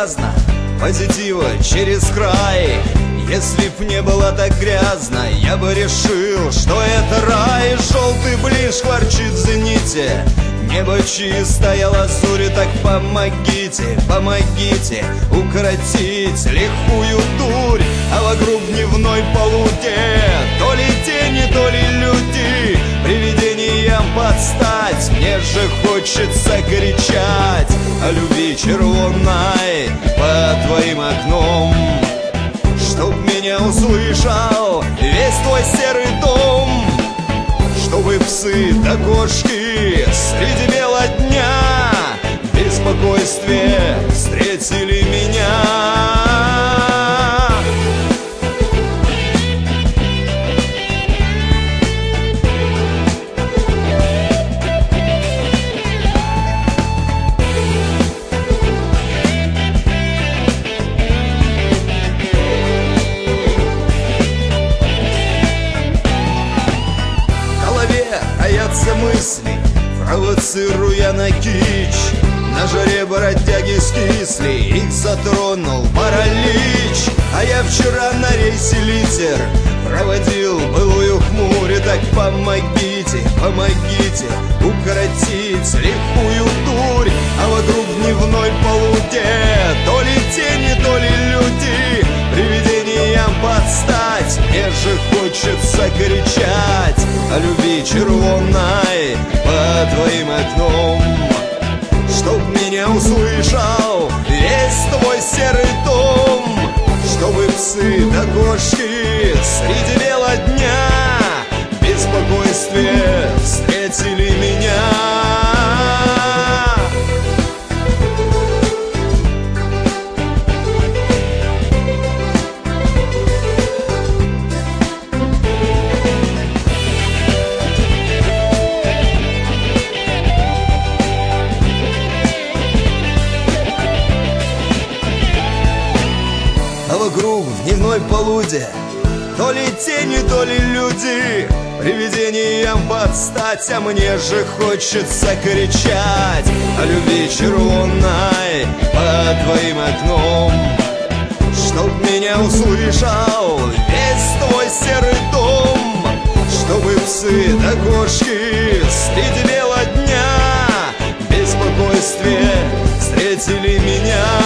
праздно, позитива через край. Если б не было так грязно, я бы решил, что это рай. Желтый блин шкварчит в зените, небо чистое лазурь. Так помогите, помогите укоротить лихую дурь. А вокруг дневной полудень, то ли тени, то ли люди, привидениям подстать. Мне же хочется кричать о любви червонной под твоим окном, чтоб меня услышал весь твой серый дом, чтобы псы да кошки среди бела дня беспокойствие встретили меня. Мысли, провоцируя на кич, на жаре бродяги скисли, их затронул паралич. А я вчера на рейсе литер проводил былую хмурь. Так помогите, помогите укоротить лихую дурь. А вокруг дневной полудень, то ли тени, то ли люди, привидениям подстать. Мне же хочется кричать о любви червонной под твоим окном, чтоб меня услышал весь твой серый дом, чтобы псы да кошки среди бела дня беспокойствие встретили меня. А вокруг в дневной полудень, то ли тени, то ли люди, привидениям подстать. А мне же хочется кричать о любви червонной под твоим окном, чтоб меня услышал весь твой серый дом, чтобы псы да кошки среди бела дня беспокойствие встретили меня.